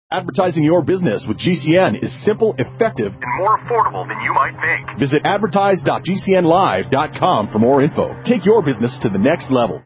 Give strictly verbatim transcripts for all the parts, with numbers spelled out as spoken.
Advertising your business with G C N is simple, effective, and more affordable than you might think. Visit advertise dot g c n live dot com for more info. Take your business to the next level.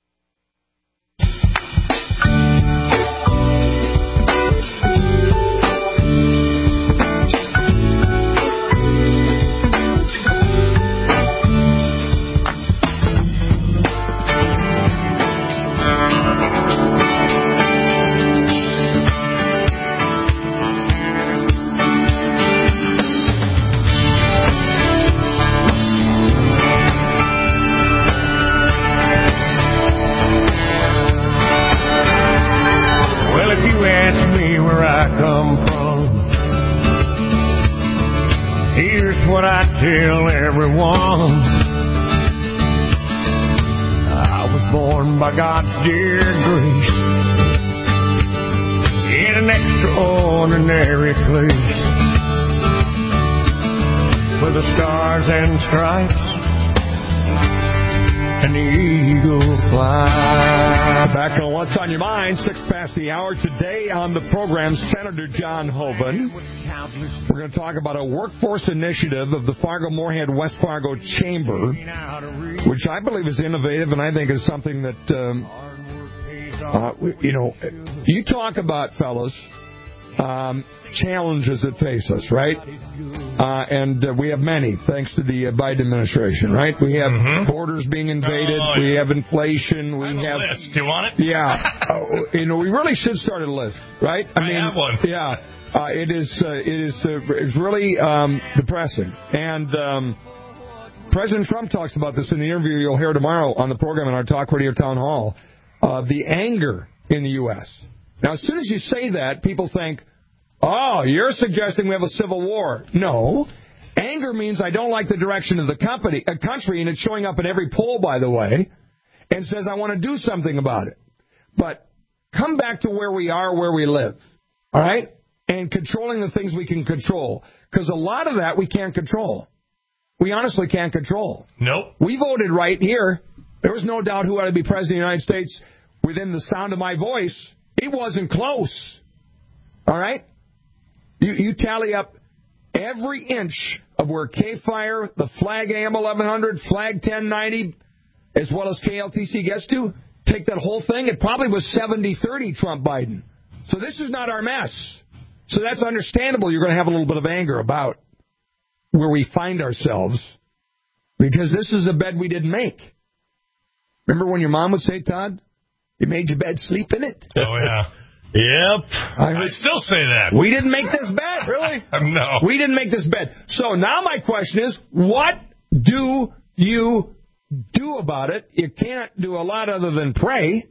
What I tell everyone, I was born by God's dear grace in an extraordinary place with the stars and stripes and the eagle fly. Back on What's on Your Mind, six past the hour. Today on the program, Senator John Hoeven. We're going to talk about a workforce initiative of the Fargo-Moorhead West Fargo Chamber, which I believe is innovative and I think is something that, um, uh, you know, you talk about, fellas, um, challenges that face us, right? Uh, and uh, we have many, thanks to the uh, Biden administration, right? We have mm-hmm. borders being invaded. Oh, yeah. We have inflation. We I have, have a list. Do you want it? Yeah. uh, you know, we really should start a list, right? I, I mean, have one. Yeah. Uh, it is. Uh, it is. Uh, it's really um, depressing. And um, President Trump talks about this in the interview you'll hear tomorrow on the program in our Talk Radio Town Hall. Uh, the anger in the U S Now, as soon as you say that, people think, "Oh, you're suggesting we have a civil war." No. Anger means I don't like the direction of the company, a country, and it's showing up in every poll, by the way, and says I want to do something about it. But come back to where we are, where we live, all right, and controlling the things we can control, because a lot of that we can't control. We honestly can't control. Nope. We voted right here. There was no doubt who ought to be president of the United States within the sound of my voice. It wasn't close, all right? You, you tally up every inch of where K-Fire, the Flag A M eleven hundred, Flag ten ninety, as well as K L T C gets to, take that whole thing, it probably was seventy thirty Trump-Biden. So this is not our mess. So that's understandable. You're going to have a little bit of anger about where we find ourselves, because this is a bed we didn't make. Remember when your mom would say, Todd, you made your bed, sleep in it? Oh, yeah. Yep. I, I still say that. We didn't make this bed, really? No. We didn't make this bed. So now my question is, what do you do about it? You can't do a lot other than pray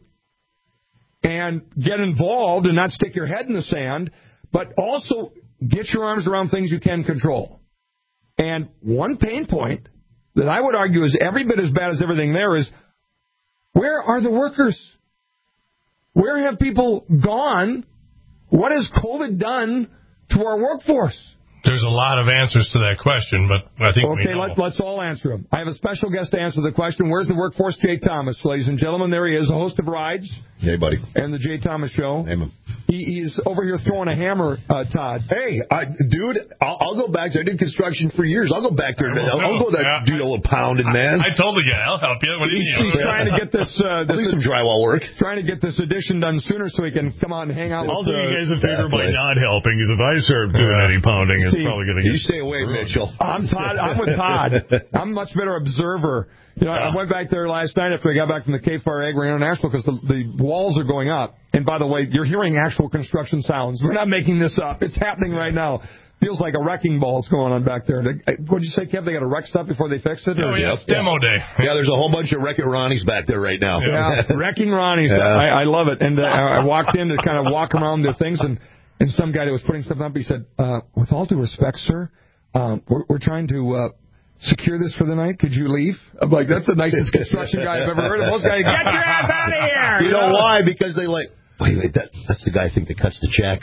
and get involved and not stick your head in the sand, but also get your arms around things you can control. And one pain point that I would argue is every bit as bad as everything there is, where are the workers? Where have people gone? What has COVID done to our workforce? There's a lot of answers to that question, but I think okay, we know. let's, let's all answer them. I have a special guest to answer the question. Where's the workforce? Jay Thomas, ladies and gentlemen. There he is, the host of Rides. Hey, buddy. And the Jay Thomas Show. Hey, man. He, he's over here throwing a hammer, uh, Todd. Hey, I, dude, I'll, I'll go back there. I did construction for years. I'll go back there. I'll, I'll go there, yeah, do a little pounding, man. I, I told the guy, I'll help you. What do you he's, mean? He's trying to get this, uh, this I'll do some drywall work. Trying to get this edition done sooner so he can come out and hang out I'll with do you uh, guys a favor by not helping, because if I start doing yeah. any pounding, it's See, probably going to get... You stay away, Mitchell. I'm Todd. I'm with Todd. I'm a much better observer. You know, yeah. I went back there last night after I got back from the K-Fire Agri International because the, the walls are going up. And by the way, you're hearing actual construction sounds. We're not making this up. It's happening right now. Feels like a wrecking ball's going on back there. What did you say, Kev? They got to wreck stuff before they fix it? Oh, yeah, it's demo day. Yeah, there's a whole bunch of Wrecking Ronnies back there right now. Yeah, Wrecking Ronnies. Yeah. I, I love it. And uh, I walked in to kind of walk around the things, and, and some guy that was putting stuff up, he said, uh, with all due respect, sir, um, we're, we're trying to... Uh, secure this for the night? Could you leave? I'm like, that's the nicest construction guy I've ever heard of. Most guys, get your ass out of here! You know why? Because they like, wait, wait, that, that's the guy I think that cuts the checks.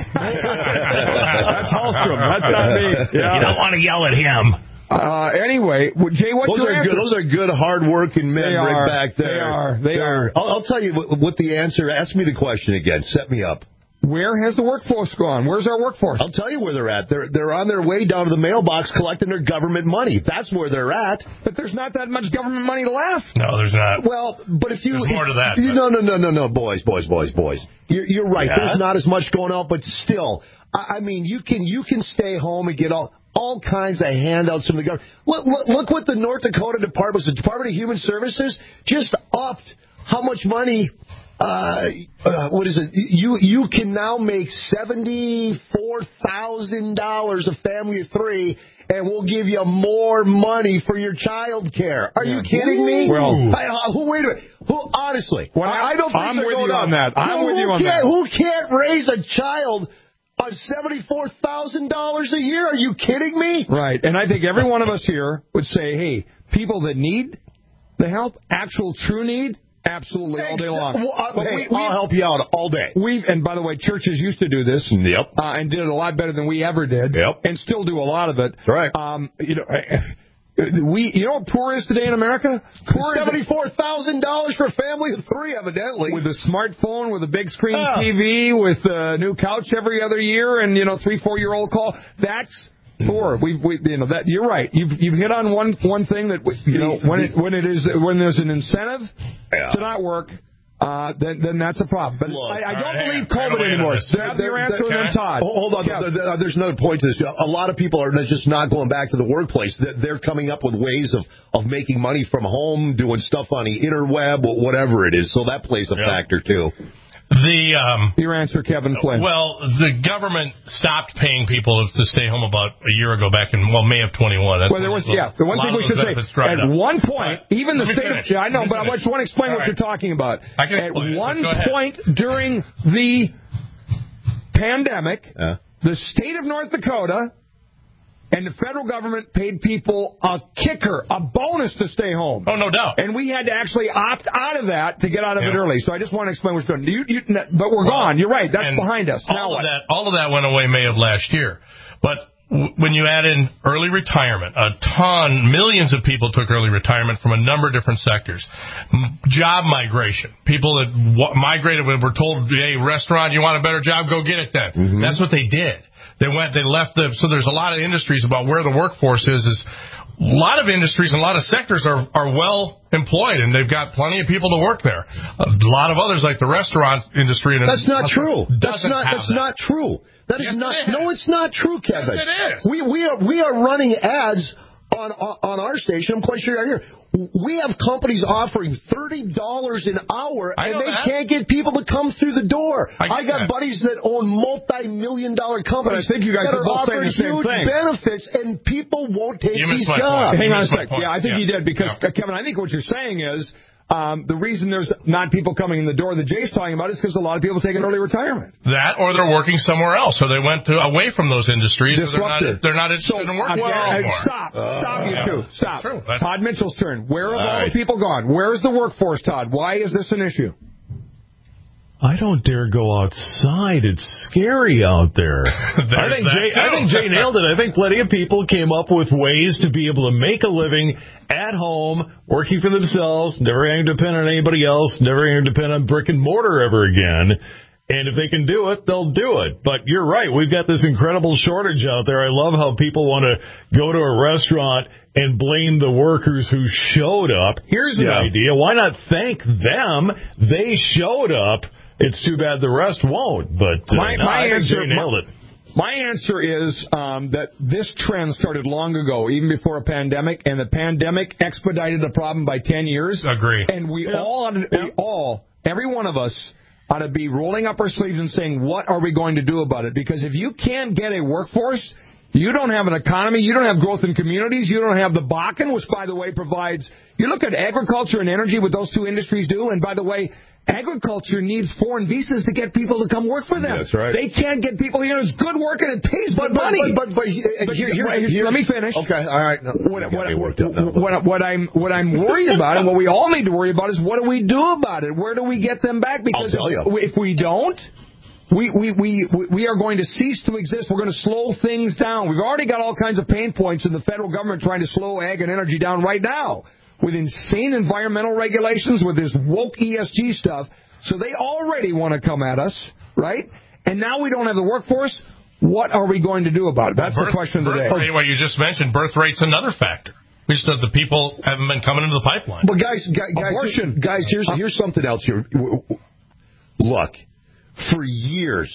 That's Hallstrom. That's not me. Yeah. You don't want to yell at him. Uh, anyway, Jay, what's those your are answer? good. Those are good, hard-working men they right are, back there. They are. They They're, are. I'll, I'll tell you what, what the answer. Ask me the question again. Set me up. Where has the workforce gone? Where's our workforce? I'll tell you where they're at. They're they're on their way down to the mailbox collecting their government money. That's where they're at. But there's not that much government money left. No, there's not. Well, but if you... There's more to that. You, no, no, no, no, no, boys, boys, boys, boys. You're, you're right. Yeah. There's not as much going on, but still, I, I mean, you can you can stay home and get all... all kinds of handouts from the government. Look, look, look what the North Dakota Department, the Department of Human Services, just upped how much money, uh, uh, what is it? You you can now make seventy-four thousand dollars a family of three, and we'll give you more money for your child care. Are yeah. you kidding me? Well, I, uh, who, wait a minute. Who, honestly, well, I, I don't think I'm they're with going you on that. I'm who, with you who on that. Who can't raise a child on seventy-four thousand dollars a year? Are you kidding me? Right. And I think every one of us here would say, hey, people that need the help, actual true need, absolutely all day long. Well, uh, but hey, we, I'll help you out all day. We've, and by the way, churches used to do this. Yep. Uh, and did it a lot better than we ever did. Yep. And still do a lot of it. That's right. Um, you know, we, you know what poor is today in America? Poor seventy-four thousand dollars for a family of three, evidently. With a smartphone, with a big screen oh. T V, with a new couch every other year, and, you know, three, four-year-old call. That's poor. We, we, you know, that you're right. You've you've hit on one one thing that, you know, when it when it is when there's an incentive yeah. to not work. Uh, then, then that's a problem. But Look, I, I don't right, believe right, COVID right anymore. there, Have your answer, and then Todd. Hold on. Yeah. There's another point to this. A lot of people are just not going back to the workplace. They're coming up with ways of, of making money from home, doing stuff on the interweb, or whatever it is. So that plays a yep. factor, too. The um, Your answer, Kevin Flynn. Well, the government stopped paying people to stay home about a year ago, back in well May of twenty-one. That's well, there was yeah. The one thing we should say at up. one point, right. even Let the state. Of, yeah, I know, but I just want to explain All what right. you're talking about. I can at one it, point during the pandemic, uh. the state of North Dakota and the federal government paid people a kicker, a bonus to stay home. Oh, no doubt. And we had to actually opt out of that to get out of yeah. it early. So I just want to explain what's going on. You, you, but we're well, gone. You're right. That's behind us. All now of what? that, all of that went away May of last year. But w- when you add in early retirement, a ton, millions of people took early retirement from a number of different sectors. M- job migration. People that w- migrated, were told, hey, restaurant, you want a better job, go get it then. Mm-hmm. That's what they did. They went, they left the, so there's a lot of industries about where the workforce is, is a lot of industries and a lot of sectors are, are well employed and they've got plenty of people to work there. A lot of others, like the restaurant industry. And that's not true. That's not, that's that. not true. That is yes, not, it is. no, it's not true, Kevin. Yes, it is. We, we are, we are running ads on, on our station. I'm quite sure you're here. We have companies offering thirty dollars an hour, I and they that. can't get people to come through the door. I, I got that. buddies that own multi-million dollar companies but I think you guys that are are both offering saying the same huge thing. benefits, and people won't take you these Point. jobs. Hang on a sec. Yeah, I think yeah. you did because, yeah. Kevin, I think what you're saying is um, the reason there's not people coming in the door that Jay's talking about is because a lot of people take an early retirement. That, or they're working somewhere else, or they went to, away from those industries. Disrupted. So they're not, they're not interested so, in work uh, well uh, anymore. Stop. Uh, stop, you yeah. two. Stop. That's true. That's Todd Mitchell's turn. Where have all, all right. the people gone? Where's the workforce, Todd? Why is this an issue? I don't dare go outside. It's scary out there. I think Jay, I think Jay nailed it. I think plenty of people came up with ways to be able to make a living at home, working for themselves, never having to depend on anybody else, never having to depend on brick and mortar ever again. And if they can do it, they'll do it. But you're right. We've got this incredible shortage out there. I love how people want to go to a restaurant and blame the workers who showed up. Here's an yeah. idea. Why not thank them? They showed up. It's too bad the rest won't. But uh, my, no, my I think answer, Jay nailed it. My answer is um, that this trend started long ago, even before a pandemic, and the pandemic expedited the problem by ten years. Agree. And we Yeah. all, ought to, we all, every one of us, ought to be rolling up our sleeves and saying, what are we going to do about it? Because if you can't get a workforce, you don't have an economy, you don't have growth in communities, you don't have the Bakken, which, by the way, provides... You look at agriculture and energy, what those two industries do, and by the way, agriculture needs foreign visas to get people to come work for them. That's right. They can't get people here. It's good work and it pays But, good but, money. but, but, but, But here, here- here, here- let me finish. Okay, all right. No, What, you got what, me what, worked up now. what, what I'm what I'm worried about, and what we all need to worry about, is what do we do about it? Where do we get them back? Because I'll tell you. if we don't, we, we, we, we are going to cease to exist. We're going to slow things down. We've already got all kinds of pain points in the federal government trying to slow ag and energy down right now with insane environmental regulations, with this woke E S G stuff. So they already want to come at us, right? and now we don't have the workforce. What are we going to do about it? That's well, birth, the question of the day. Rate, what you just mentioned, birth rate's another factor. We just know the people haven't been coming into the pipeline. But guys, guys, abortion. guys, here's here's something else here. Look, for years,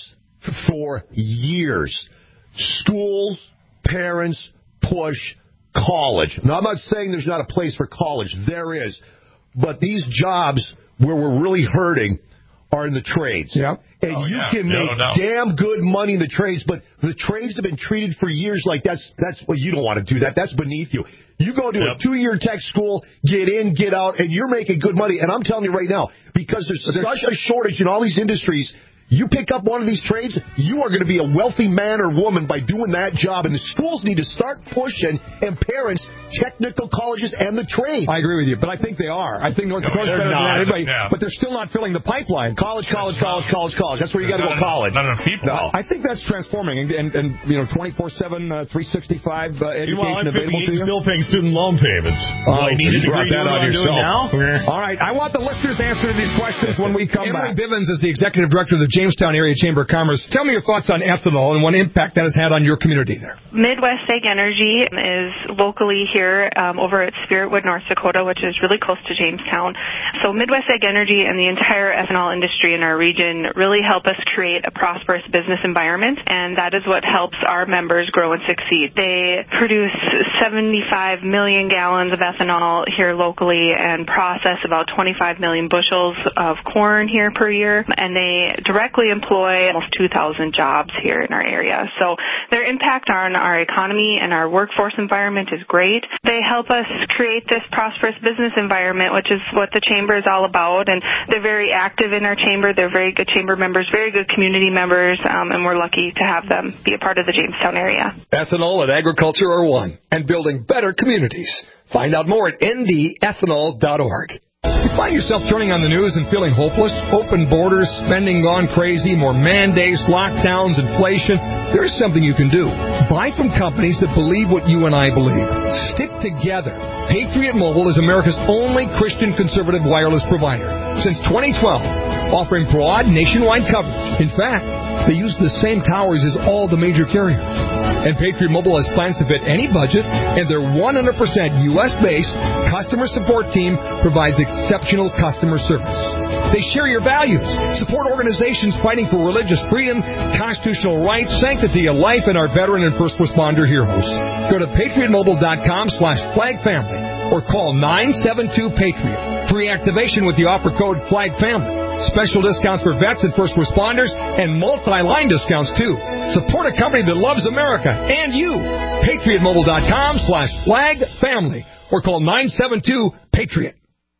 for years, schools, parents push college. Now, I'm not saying there's not a place for college. There is. But these jobs where we're really hurting are in the trades. Yeah. And oh, you yeah. can no, make no. damn good money in the trades, but the trades have been treated for years like that's, that's well, you don't want to do that. That's beneath you. You go to yep. a two-year tech school, get in, get out, and you're making good money. And I'm telling you right now, because there's such a shortage in all these industries, you pick up one of these trades, you are going to be a wealthy man or woman by doing that job. And the schools need to start pushing, and parents, technical colleges and the trades. I agree with you, but I think they are. I think North no, Dakota's better than anybody, yeah. but they're still not filling the pipeline. College, college, college, college, college. That's where you got to go college. Not enough people. No. I think that's transforming, and, and, and you know, twenty-four seven, uh, three sixty-five uh, education well, available to you. Still paying student loan payments. Oh, I need a degree that on yourself. Now? All right, I want the listeners' answer to these questions when we come Emily back. Emily Bivens is the executive director of the Jamestown Area Chamber of Commerce. Tell me your thoughts on ethanol and what impact that has had on your community there. Midwest Ag Energy is locally here um, over at Spiritwood, North Dakota, which is really close to Jamestown. So Midwest Ag Energy and the entire ethanol industry in our region really help us create a prosperous business environment, and that is what helps our members grow and succeed. They produce seventy-five million gallons of ethanol here locally and process about twenty-five million bushels of corn here per year, and they directly employ almost two thousand jobs here in our area. So their impact on our economy and our workforce environment is great. They help us create this prosperous business environment, which is what the chamber is all about, and they're very active in our chamber. They're very good chamber members, very good community members, um, and we're lucky to have them be a part of the Jamestown area. Ethanol and agriculture are one, and building better communities. Find out more at n d ethanol dot org. You find yourself turning on the news and feeling hopeless? Open borders, spending gone crazy, more mandates, lockdowns, inflation. There's something you can do. Buy from companies that believe what you and I believe. Stick together. Patriot Mobile is America's only Christian conservative wireless provider since twenty twelve, offering broad nationwide coverage. In fact, they use the same towers as all the major carriers. And Patriot Mobile has plans to fit any budget, and their one hundred percent U S based customer support team provides exceptional customer service. They share your values, support organizations fighting for religious freedom, constitutional rights, sanctity of life, and our veteran and first responder heroes. Go to patriot mobile dot com slash flag family or call nine seven two PATRIOT. Free activation with the offer code flag family. Special discounts for vets and first responders, and multi-line discounts, too. Support a company that loves America and you. patriot mobile dot com slash flag family or call nine seven two PATRIOT.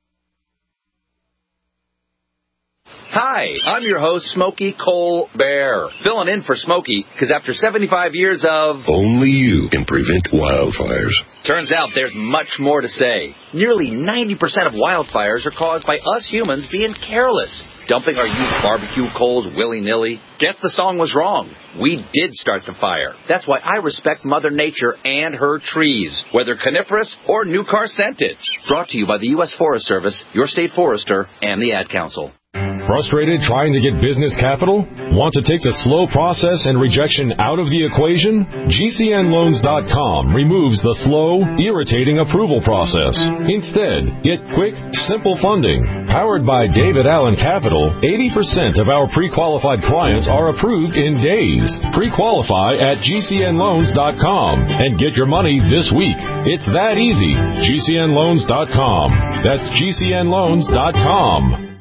Hi, I'm your host, Smokey Cole Bear, filling in for Smokey, because after seventy-five years of... Only you can prevent wildfires. Turns out there's much more to say. Nearly ninety percent of wildfires are caused by us humans being careless, dumping our used barbecue coals willy-nilly. Guess the song was wrong. We did start the fire. That's why I respect Mother Nature and her trees, whether coniferous or new car scented. Brought to you by the U S Forest Service, your state forester, and the Ad Council. Frustrated trying to get business capital? Want to take the slow process and rejection out of the equation? G C N loans dot com removes the slow, irritating approval process. Instead, get quick, simple funding. Powered by David Allen Capital, eighty percent of our pre-qualified clients are approved in days. Pre-qualify at G C N loans dot com and get your money this week. It's that easy. G C N loans dot com. That's G C N loans dot com.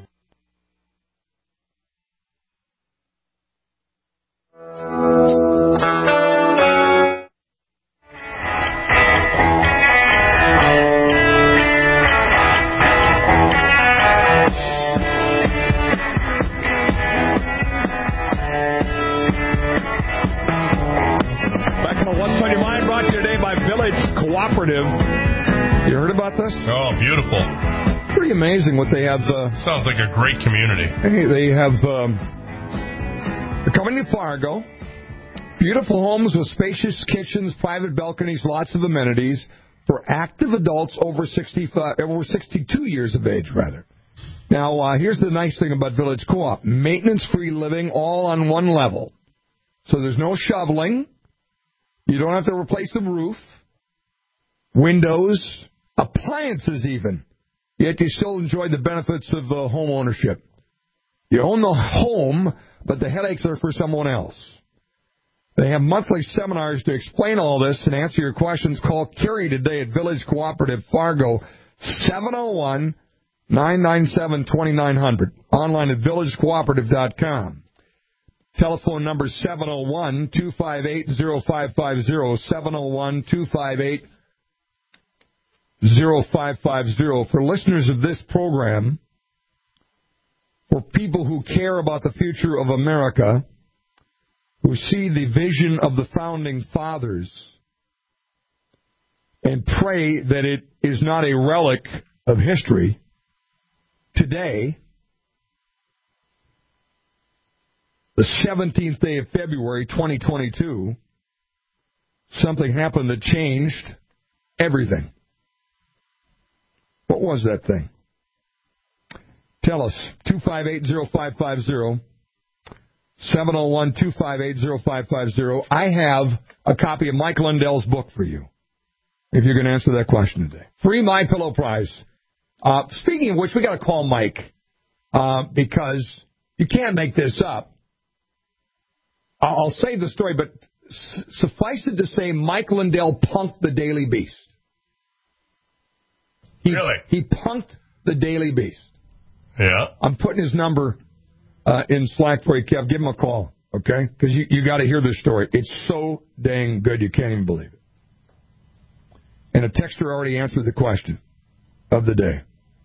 Cooperative. You heard about this? Oh, beautiful. Pretty amazing what they have. Uh, Sounds like a great community. Hey, they have, um, they're coming to Fargo. Beautiful homes with spacious kitchens, private balconies, lots of amenities for active adults over sixty-five, over sixty-two years of age, rather. Now, uh, here's the nice thing about Village Co-op. Maintenance-free living all on one level. So there's no shoveling. You don't have to replace the roof, windows, appliances even. Yet you still enjoy the benefits of uh, home ownership. You own the home, but the headaches are for someone else. They have monthly seminars to explain all this and answer your questions. Call Kerry today at Village Cooperative Fargo, seven oh one, nine nine seven, two nine zero zero. Online at village cooperative dot com. Telephone number seven oh one, two five eight, oh five five oh, seven oh one, two five eight, oh five five oh. For listeners of this program, for people who care about the future of America, who see the vision of the Founding Fathers, and pray that it is not a relic of history, today, the seventeenth day of February, twenty twenty-two, something happened that changed everything. What was that thing? Tell us, two five eight, oh five five oh, seven oh one, two five eight, oh five five oh. I have a copy of Mike Lindell's book for you, if you're going to answer that question today. Free My Pillow prize. Uh, speaking of which, we got to call Mike, uh, because you can't make this up. I'll save the story, but s- suffice it to say, Mike Lindell punked the Daily Beast. He, really? He punked the Daily Beast. Yeah. I'm putting his number uh, in Slack for you, Kev. Give him a call, okay? Because you, you got to hear this story. It's so dang good, you can't even believe it. And a texter already answered the question of the day.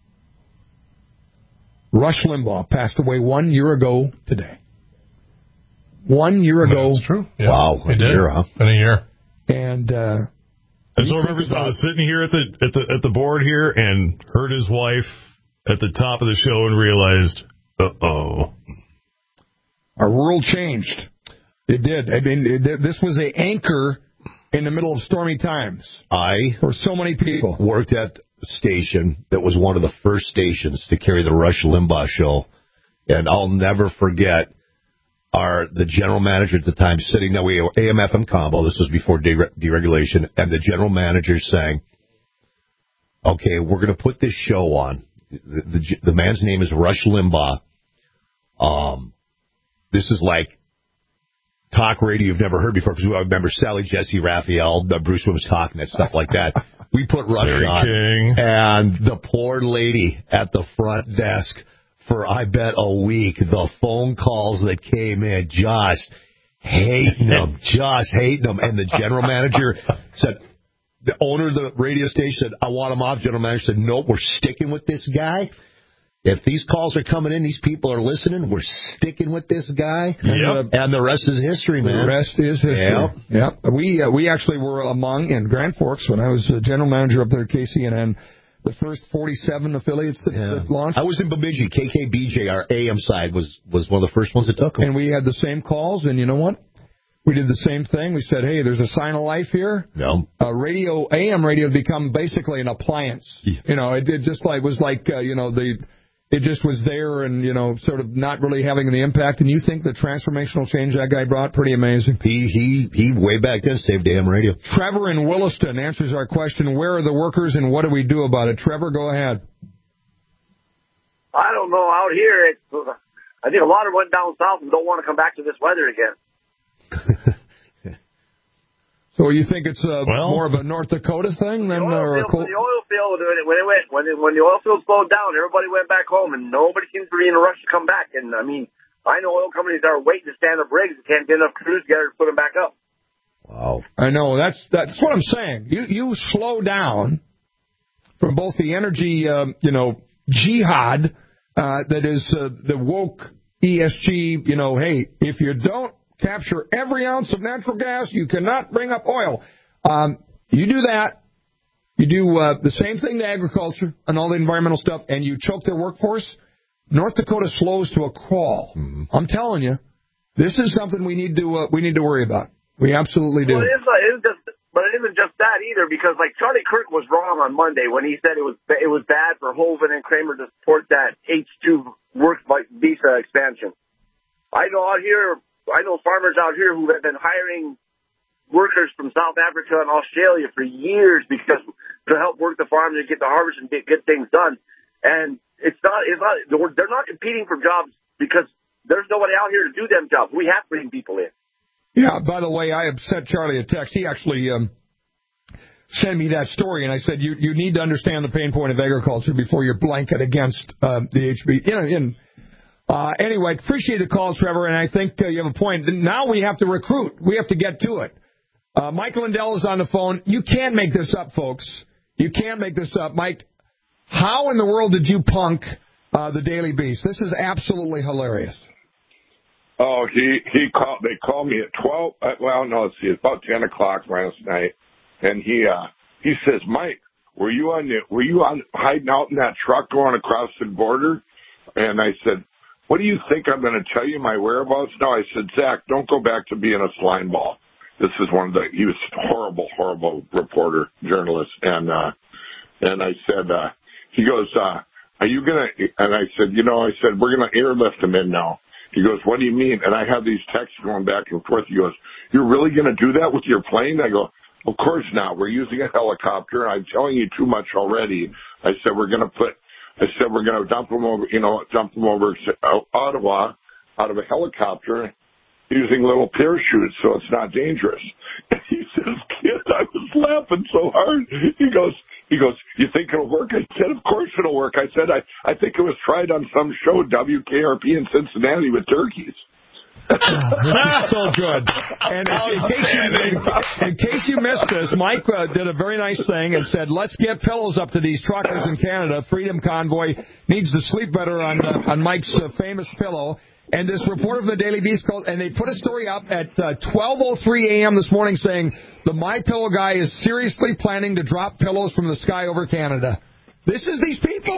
Rush Limbaugh passed away one year ago today. One year ago. That's true. Yeah. Wow, a year, huh? Been a year. And uh, I still remember I was sitting here at the at the at the board here and heard his wife at the top of the show and realized, uh oh, our world changed. It did. I mean, it, this was an anchor in the middle of stormy times. I for so many people worked at a station that was one of the first stations to carry the Rush Limbaugh show, and I'll never forget. Our, the general manager at the time sitting there, we were A M F M combo, this was before dere- deregulation, and the general manager saying, okay, we're going to put this show on. The, the, the man's name is Rush Limbaugh. Um, this is like talk radio you've never heard before, because I remember Sally, Jesse, Raphael, Bruce Willis talking and stuff like that. We put Rush Larry on, King. And the poor lady at the front desk, for, I bet, a week, the phone calls that came in, just hating them, just hating them. And the general manager said, the owner of the radio station said, I want him off. General manager said, nope, we're sticking with this guy. If these calls are coming in, these people are listening, we're sticking with this guy. Yep. And the rest is history, man. The rest is history. Yep. Yep. We, uh, we actually were among, in Grand Forks, when I was uh, general manager up there at K C N N, the first forty-seven affiliates that, yeah. that launched. I was in Bemidji. K K B J, our A M side, was, was one of the first ones that took them. And we had the same calls, and you know what? We did the same thing. We said, hey, there's a sign of life here. No. Uh, radio, A M radio become basically an appliance. Yeah. You know, it, it just like was like, uh, you know, the it just was there and, you know, sort of not really having the impact. And you think the transformational change that guy brought, pretty amazing. He, he, he way back then saved A M radio. Trevor in Williston answers our question, where are the workers and what do we do about it? Trevor, go ahead. I don't know. Out here, it's, I think a lot of them went down south and don't want to come back to this weather again. So you think it's a, well, more of a North Dakota thing than the or a cold? The oil field, when it, when it went, when it, when the oil field slowed down, everybody went back home, and nobody seems to be in a rush to come back. And I mean, I know oil companies are waiting to stand up rigs and can't get enough crews together to put them back up. Wow. I know that's that's what I'm saying. You you slow down from both the energy, uh, you know, jihad uh, that is uh, the woke E S G. You know, hey, if you don't capture every ounce of natural gas, you cannot bring up oil. Um, you do that. You do uh, the same thing to agriculture and all the environmental stuff, and you choke their workforce. North Dakota slows to a crawl. Mm-hmm. I'm telling you, this is something we need to uh, we need to worry about. We absolutely do. Well, it is, uh, it is just, but it is isn't just that either, because like Charlie Kirk was wrong on Monday when he said it was it was bad for Hoven and Kramer to support that H two work visa expansion. I know out here, I know farmers out here who have been hiring workers from South Africa and Australia for years because to help work the farms and get the harvest and get, get things done. And it's not, it's not, they're not competing for jobs because there's nobody out here to do them jobs. We have to bring people in. Yeah, by the way, I have sent Charlie a text. He actually um, sent me that story, and I said, you you need to understand the pain point of agriculture before you're blanket against uh, the H B. You know, in, uh, anyway, appreciate the call, Trevor, and I think uh, you have a point. Now we have to recruit. We have to get to it. Uh, Mike Lindell is on the phone. You can't make this up, folks. You can't make this up. Mike, how in the world did you punk uh, the Daily Beast? This is absolutely hilarious. Oh, he he called. They called me at twelve. Uh, well, no, let's see, it's about ten o'clock last night, and he uh he says, Mike, were you on the, were you on hiding out in that truck going across the border? And I said, what do you think I'm going to tell you my whereabouts? No, I said, Zach, don't go back to being a slime ball. This is one of the. He was a horrible, horrible reporter, journalist, and uh and I said, uh he goes, uh are you gonna? And I said, you know, I said we're gonna airlift him in now. He goes, what do you mean? And I have these texts going back and forth. He goes, you're really going to do that with your plane? I go, of course not. We're using a helicopter. I'm telling you too much already. I said, we're going to put, I said, we're going to dump them over, you know, dump them over Ottawa out of a helicopter using little parachutes so it's not dangerous. And he says, kid, I was laughing so hard. He goes, He goes, you think it'll work? I said, of course it'll work. I said, I, I think it was tried on some show, W K R P in Cincinnati with turkeys. This is so good. And in, in, case you, in, in case you missed this, Mike uh, did a very nice thing and said, let's get pillows up to these truckers in Canada. Freedom Convoy needs to sleep better on uh, on Mike's uh, famous pillow. And this reporter from the Daily Beast called, and they put a story up at uh, twelve oh three a.m. this morning saying the My Pillow guy is seriously planning to drop pillows from the sky over Canada. This is these people.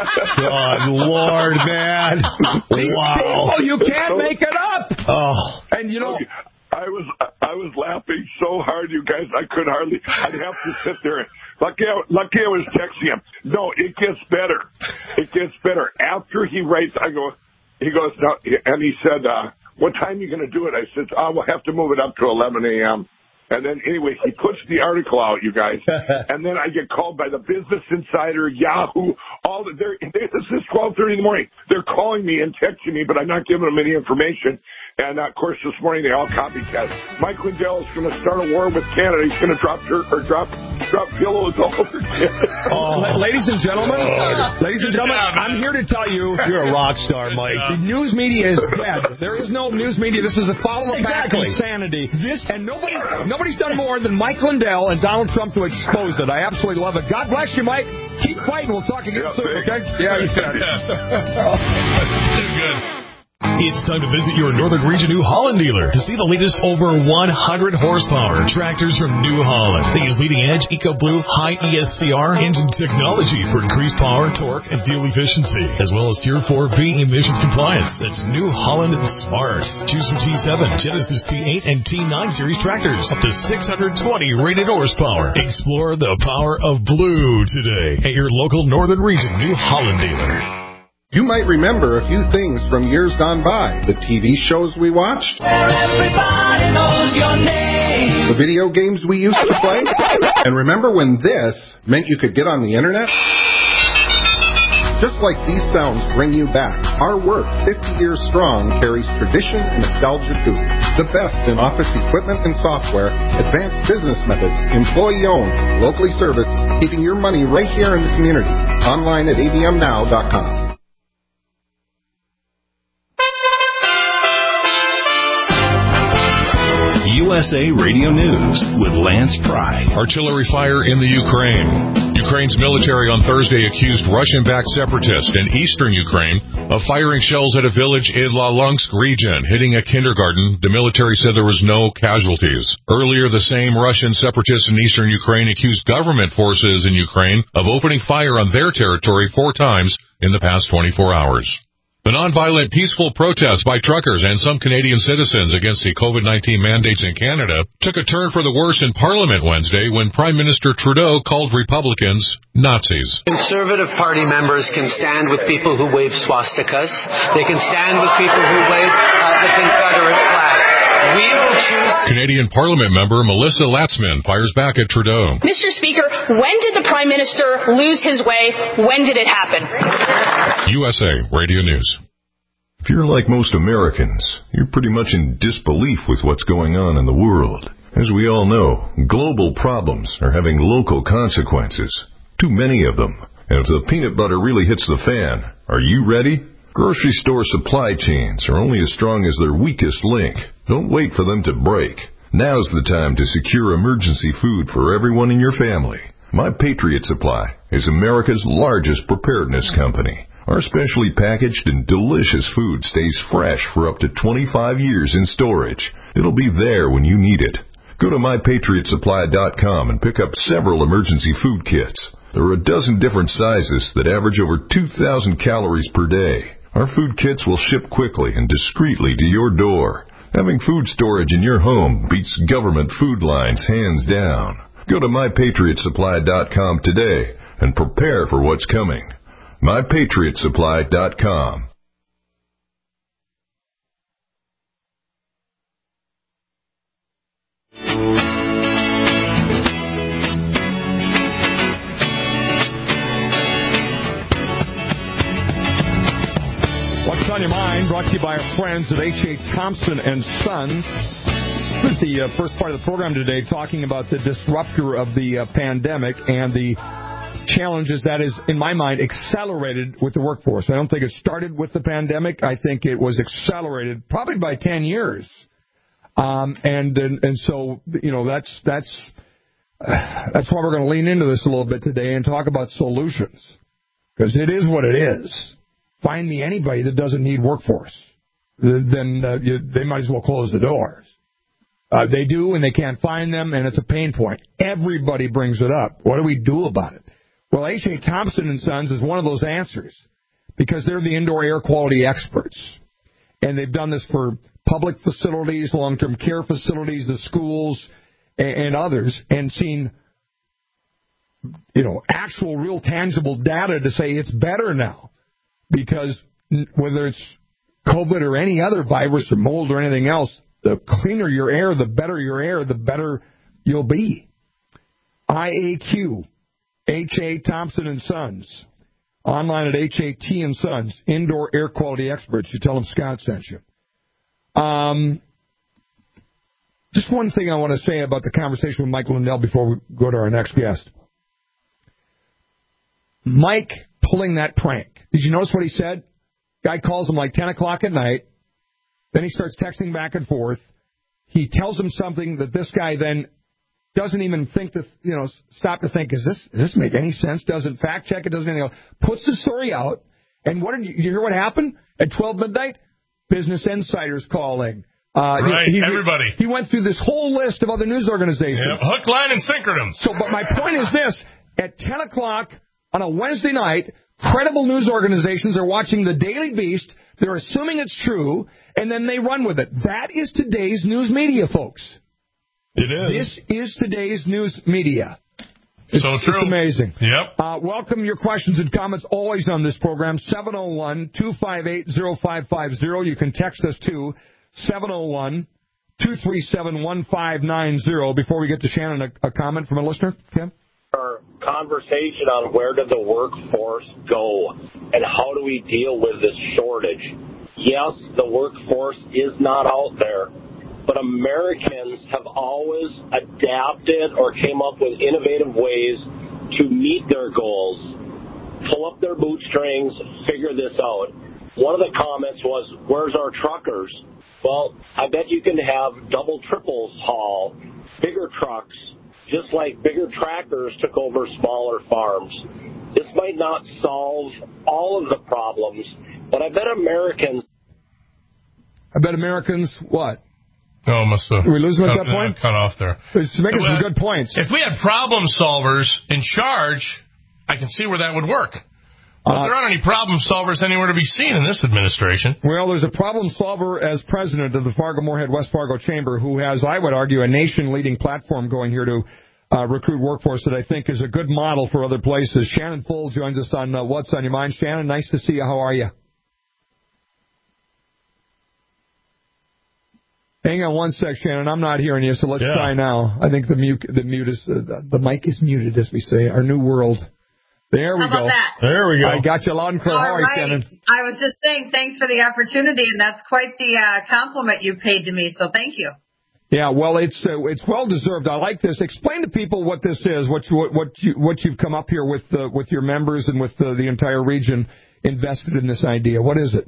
God, Lord, man. These wow. people, you can't make it up. Oh. And, you know... I was I was laughing so hard, you guys, I could hardly, I'd have to sit there. Lucky I, lucky I was texting him. No, it gets better. It gets better. After he writes, I go... He goes, no, and he said, uh, what time are you going to do it? I said, oh, we'll have to move it up to eleven a.m. And then, anyway, he puts the article out, you guys. And then I get called by the Business Insider, Yahoo, all the, they're, they, this is twelve thirty in the morning. They're calling me and texting me, but I'm not giving them any information. And, uh, of course, this morning they all copycat. Mike Lindell is going to start a war with Canada. He's going to drop dirt or drop drop pillows all over Canada. Oh, ladies and gentlemen, oh. ladies and gentlemen, I'm here to tell you. You're a rock star, Mike. The news media is dead. There is no news media. This is a follow the fact exactly. insanity. This and nobody nobody's done more than Mike Lindell and Donald Trump to expose it. I absolutely love it. God bless you, Mike. Keep fighting. We'll talk again yeah, soon, okay? Yeah, you can. Too good. It's time to visit your Northern Region New Holland dealer to see the latest over one hundred horsepower tractors from New Holland. They use leading-edge EcoBlue high E S C R engine technology for increased power, torque, and fuel efficiency, as well as Tier four B emissions compliance. That's New Holland Smart. Choose from T seven, Genesis T eight, and T nine series tractors, up to six hundred twenty rated horsepower. Explore the power of blue today at your local Northern Region New Holland dealer. You might remember a few things from years gone by. The T V shows we watched. Everybody knows your name. The video games we used to play. And remember when this meant you could get on the internet? Just like these sounds bring you back, our work, fifty years strong, carries tradition and nostalgia too. The best in office equipment and software, advanced business methods, employee-owned, locally serviced, keeping your money right here in the community. Online at A B M now dot com. U S A Radio News with Lance Pry. Artillery fire in the Ukraine. Ukraine's military on Thursday accused Russian-backed separatists in eastern Ukraine of firing shells at a village in Lalunsk region, hitting a kindergarten. The military said there was no casualties. Earlier, the same Russian separatists in eastern Ukraine accused government forces in Ukraine of opening fire on their territory four times in the past twenty-four hours. The nonviolent, peaceful protests by truckers and some Canadian citizens against the COVID nineteen mandates in Canada took a turn for the worse in Parliament Wednesday when Prime Minister Trudeau called Republicans Nazis. Conservative Party members can stand with people who wave swastikas. They can stand with people who wave uh, the Confederate flag. We will choose. Canadian Parliament member Melissa Latsman fires back at Trudeau. Mister Speaker, when did the Prime Minister lose his way? When did it happen? U S A Radio News. If you're like most Americans, you're pretty much in disbelief with what's going on in the world. As we all know, global problems are having local consequences. Too many of them. And if the peanut butter really hits the fan, are you ready? Grocery store supply chains are only as strong as their weakest link. Don't wait for them to break. Now's the time to secure emergency food for everyone in your family. My Patriot Supply is America's largest preparedness company. Our specially packaged and delicious food stays fresh for up to twenty-five years in storage. It'll be there when you need it. Go to my patriot supply dot com and pick up several emergency food kits. There are a dozen different sizes that average over two thousand calories per day. Our food kits will ship quickly and discreetly to your door. Having food storage in your home beats government food lines hands down. Go to my patriot supply dot com today and prepare for what's coming. my patriot supply dot com. What's on your mind? Brought to you by our friends at H A. Thompson and Sons. This is the uh, first part of the program today, talking about the disruptor of the uh, pandemic and the challenges that is, in my mind, accelerated with the workforce. I don't think it started with the pandemic. I think it was accelerated probably by ten years. Um, and, and and so, you know, that's that's uh, that's why we're going to lean into this a little bit today and talk about solutions, because it is what it is. Find me anybody that doesn't need workforce. Then uh, you, they might as well close the doors. Uh, they do, and they can't find them, and it's a pain point. Everybody brings it up. What do we do about it? Well, H A. Thompson and Sons is one of those answers, because they're the indoor air quality experts. And they've done this for public facilities, long-term care facilities, the schools, and, and others, and seen, you know, actual, real, tangible data to say it's better now. Because whether it's COVID or any other virus or mold or anything else, the cleaner your air, the better your air, the better you'll be. I A Q, H A. Thompson and Sons. Online at H A T and Sons, indoor air quality experts. You tell them Scott sent you. Um, just one thing I want to say about the conversation with Mike Lindell before we go to our next guest. Mike pulling that prank. Did you notice what he said? Guy calls him like ten o'clock at night. Then he starts texting back and forth. He tells him something that this guy then doesn't even think to, you know, stop to think, is this, does this make any sense? Doesn't fact check it, doesn't anything else. Puts the story out. And what did you, did you hear what happened? At twelve midnight, Business Insider's calling. Uh, right, he, he, everybody. He went through this whole list of other news organizations. Yeah, hook, line, and sinker them. So, but my point is this. At ten o'clock on a Wednesday night, credible news organizations are watching the Daily Beast. They're assuming it's true, and then they run with it. That is today's news media, folks. It is. This is today's news media. It's, so true. It's amazing. Yep. Uh, welcome your questions and comments always on this program, seven oh one, two five eight, oh five five oh. You can text us to seven oh one, two three seven, one five nine oh. Before we get to Shannon, a, a comment from a listener, Kim? Our conversation on where did the workforce go and how do we deal with this shortage. Yes, the workforce is not out there, but Americans have always adapted or came up with innovative ways to meet their goals, pull up their bootstrings, figure this out. One of the comments was, where's our truckers? Well, I bet you can have double, triples haul, bigger trucks, just like bigger tractors took over smaller farms. This might not solve all of the problems, but I bet Americans... I bet Americans, what? Oh, must have... Did we lose him at cut, that point? Uh, cut off there. He's making some good points. If we had problem solvers in charge, I can see where that would work. Well, there aren't any problem solvers anywhere to be seen in this administration. Well, there's a problem solver as president of the Fargo-Moorhead West Fargo Chamber who has, I would argue, a nation-leading platform going here to uh, recruit workforce that I think is a good model for other places. Shannon Foles joins us on uh, What's on Your Mind. Shannon, nice to see you. How are you? Hang on one sec, Shannon. I'm not hearing you, so let's yeah. try now. I think the mute, the mute is uh, the mic is muted, as we say. Our new world. There we How about go. That? There we go. I got you loud and clear. All How are you, right. Shannon? I was just saying thanks for the opportunity, and that's quite the uh, compliment you paid to me, so thank you. Yeah, well, it's uh, it's well deserved. I like this. Explain to people what this is, what you what you what you've come up here with uh, with your members and with uh, the entire region invested in this idea. What is it?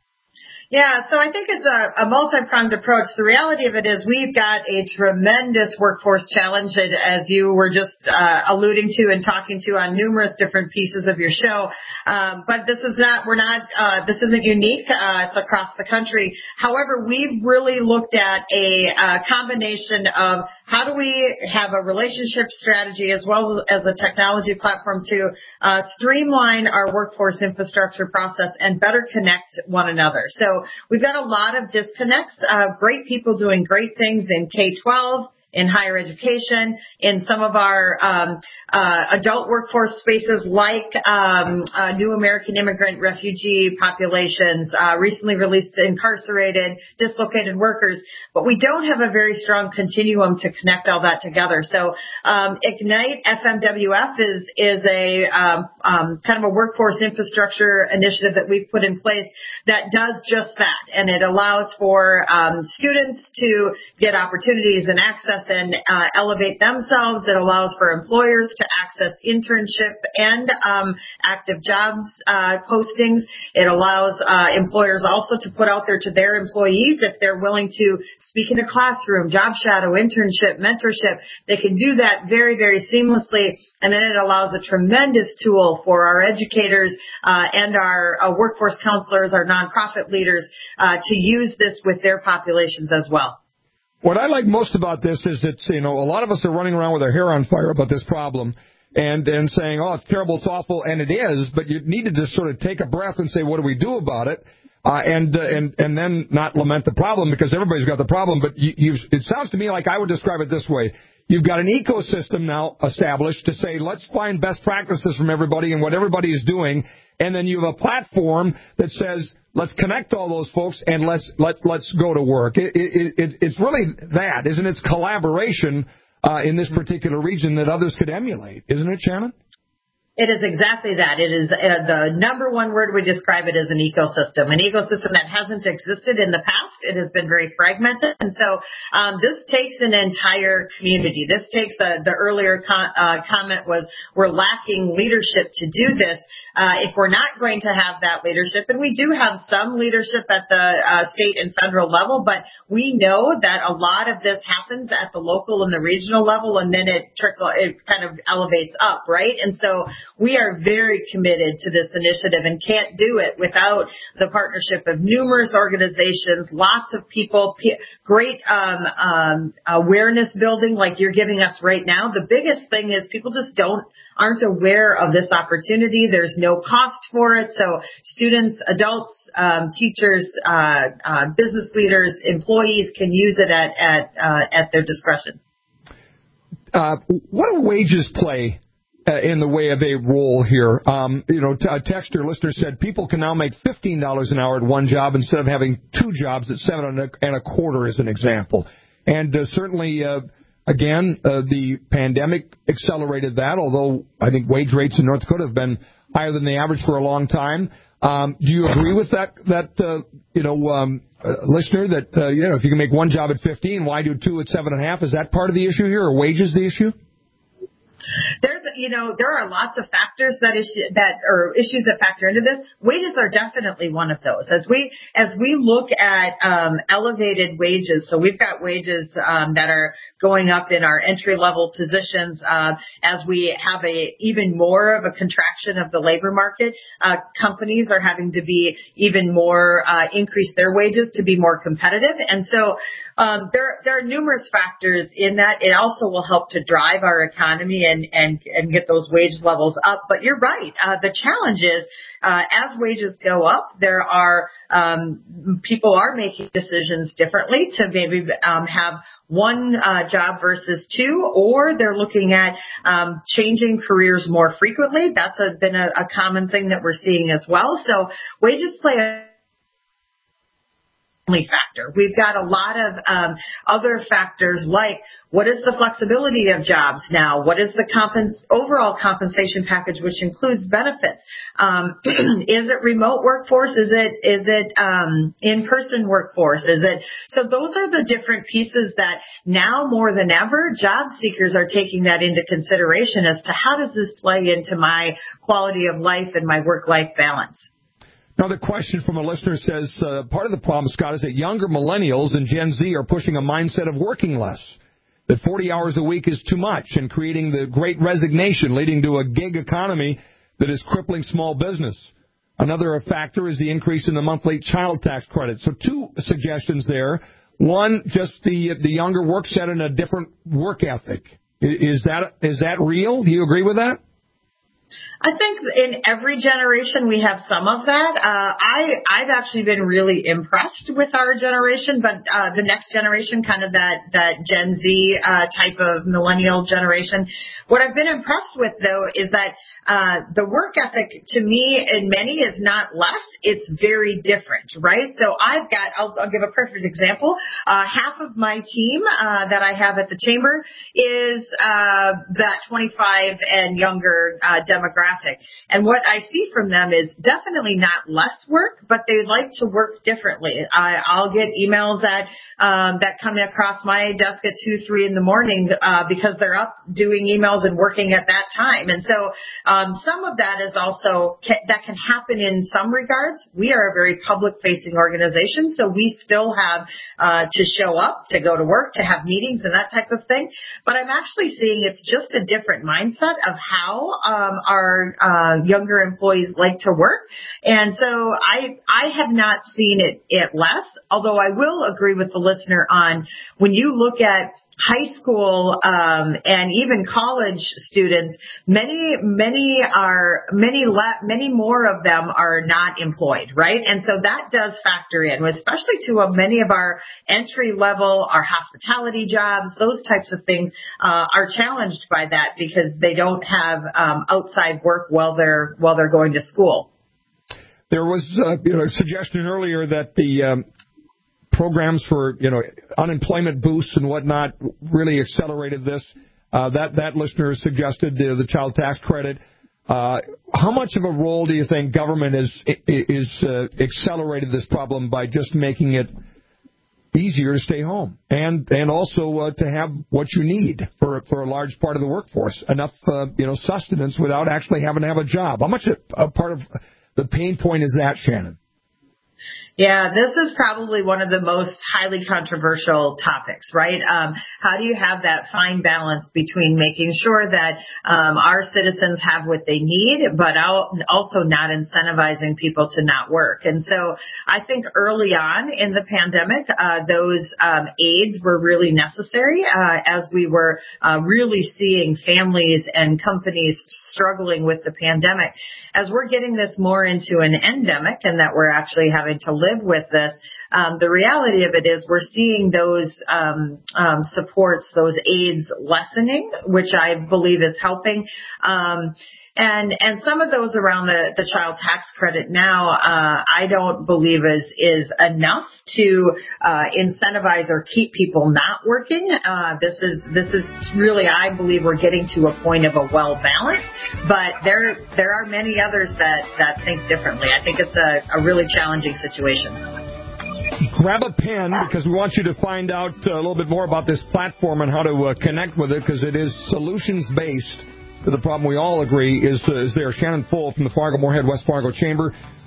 Yeah, so I think it's a, a multi-pronged approach. The reality of it is we've got a tremendous workforce challenge, as you were just uh, alluding to and talking to on numerous different pieces of your show. Um, but this is not, we're not, uh, this isn't unique. Uh, it's across the country. However, we've really looked at a uh, combination of how do we have a relationship strategy as well as a technology platform to uh, streamline our workforce infrastructure process and better connect one another. So we've got a lot of disconnects, uh, great people doing great things in K twelve, in higher education, in some of our um, uh, adult workforce spaces like um, uh, new American immigrant refugee populations, uh, recently released incarcerated, dislocated workers. But we don't have a very strong continuum to connect all that together. So um, Ignite F M W F is is a um, um, kind of a workforce infrastructure initiative that we've put in place that does just that. And it allows for um, students to get opportunities and access and uh, elevate themselves. It allows for employers to access internship and um, active jobs uh, postings. It allows uh, employers also to put out there to their employees if they're willing to speak in a classroom, job shadow, internship, mentorship. They can do that very, very seamlessly. And then it allows a tremendous tool for our educators uh, and our uh, workforce counselors, our nonprofit leaders uh, to use this with their populations as well. What I like most about this is that, you know, a lot of us are running around with our hair on fire about this problem and, and saying, oh, it's terrible, it's awful, and it is, but you need to just sort of take a breath and say, what do we do about it? Uh, and, uh, and, and then not lament the problem because everybody's got the problem, but you, you've, it sounds to me like I would describe it this way. You've got an ecosystem now established to say, let's find best practices from everybody and what everybody is doing, and then you have a platform that says, let's connect all those folks and let's let let's go to work. It, it, it, it's really that, isn't it? It's collaboration uh, in this particular region that others could emulate, isn't it, Shannon? It is exactly that. It is uh, the number one word we describe it as an ecosystem, an ecosystem that hasn't existed in the past. It has been very fragmented. And so um, this takes an entire community. This takes the, the earlier con- uh, comment was we're lacking leadership to do this. Uh, if we're not going to have that leadership, and we do have some leadership at the uh, state and federal level, but we know that a lot of this happens at the local and the regional level, and then it trickle, it kind of elevates up, right? And so we are very committed to this initiative and can't do it without the partnership of numerous organizations, lots of people, p- great um, um, awareness building like you're giving us right now. The biggest thing is people just don't aren't aware of this opportunity. There's no cost for it. So students, adults, um, teachers, uh, uh, business leaders, employees can use it at at uh, at their discretion. Uh, what do wages play uh, in the way of a role here? Um, you know, t- a texter listener said people can now make fifteen dollars an hour at one job instead of having two jobs at seven and a, and a quarter, as an example. And uh, certainly. Uh, Again, uh, the pandemic accelerated that, although I think wage rates in North Dakota have been higher than the average for a long time. Um, do you agree with that, that uh, you know, um, uh, listener, that, uh, you know, if you can make one job at fifteen, why do two at seven and a half? Is that part of the issue here, or wages the issue? There's, you know, there are lots of factors that issue that or issues that factor into this. Wages are definitely one of those. As we as we look at um, elevated wages, so we've got wages um, that are going up in our entry level positions. Uh, as we have a even more of a contraction of the labor market, uh, companies are having to be even more uh, increase their wages to be more competitive. And so Um, there, there are numerous factors in that. It also will help to drive our economy and, and, and get those wage levels up. But you're right. Uh, the challenge is, uh, as wages go up, there are, um, people are making decisions differently to maybe, um, have one, uh, job versus two, or they're looking at, um, changing careers more frequently. That's a, been a, a common thing that we're seeing as well. So wages play a factor. We've got a lot of um, other factors like what is the flexibility of jobs now? What is the compens- overall compensation package, which includes benefits? Um, is it remote workforce? Is it is it um, in-person workforce? Is it so? Those are the different pieces that now more than ever, job seekers are taking that into consideration as to how does this play into my quality of life and my work-life balance. Another question from a listener says, uh, part of the problem, Scott, is that younger millennials and Gen Z are pushing a mindset of working less, that forty hours a week is too much, and creating the great resignation, leading to a gig economy that is crippling small business. Another factor is the increase in the monthly child tax credit. So two suggestions there. One, just the the younger work set in a different work ethic. Is that is that real? Do you agree with that? I think in every generation we have some of that. Uh, I, I've actually been really impressed with our generation, but uh, the next generation, kind of that, that Gen Z uh, type of millennial generation. What I've been impressed with, though, is that uh, the work ethic to me in many is not less. It's very different, right? So I've got, I'll, I'll give a perfect example. Uh, half of my team uh, that I have at the chamber is uh, that twenty-five and younger uh, demographic. And what I see from them is definitely not less work, but they like to work differently. I, I'll get emails that um, that come across my desk at two, three in the morning uh, because they're up doing emails and working at that time. And so um, some of that is also that can happen in some regards. We are a very public-facing organization, so we still have uh, to show up, to go to work, to have meetings and that type of thing. But I'm actually seeing it's just a different mindset of how um, our uh, younger employees like to work. And so I I have not seen it, it less, although I will agree with the listener on when you look at high school um, and even college students, many many are many le- many more of them are not employed, right? And so that does factor in, especially to uh, many of our entry level, our hospitality jobs, those types of things uh, are challenged by that because they don't have um, outside work while they're while they're going to school. There was uh, you know, a suggestion earlier that the um programs for, you know, unemployment boosts and whatnot really accelerated this. Uh, that, that listener suggested the, the child tax credit. Uh, how much of a role do you think government is, is, uh, accelerated this problem by just making it easier to stay home and, and also, uh, to have what you need for, for a large part of the workforce, enough, uh, you know, sustenance without actually having to have a job? How much a, a part of the pain point is that, Shannon? Yeah, this is probably one of the most highly controversial topics, right? Um, how do you have that fine balance between making sure that um, our citizens have what they need, but also not incentivizing people to not work? And so I think early on in the pandemic, uh, those um, aids were really necessary uh, as we were uh, really seeing families and companies struggling with the pandemic. As we're getting this more into an endemic and that we're actually having to live with this, um, the reality of it is we're seeing those um, um, supports, those aids lessening, which I believe is helping. Um, and and some of those around the, the child tax credit now, uh, I don't believe is is enough to uh, incentivize or keep people not working. Uh, this is this is really, I believe, we're getting to a point of a well balance. But there there are many others that, that think differently. I think it's a, a really challenging situation. Grab a pen because we want you to find out a little bit more about this platform and how to uh, connect with it, because it is solutions-based to the problem we all agree is, uh, is there. Shannon Full from the Fargo-Moorhead West Fargo Chamber.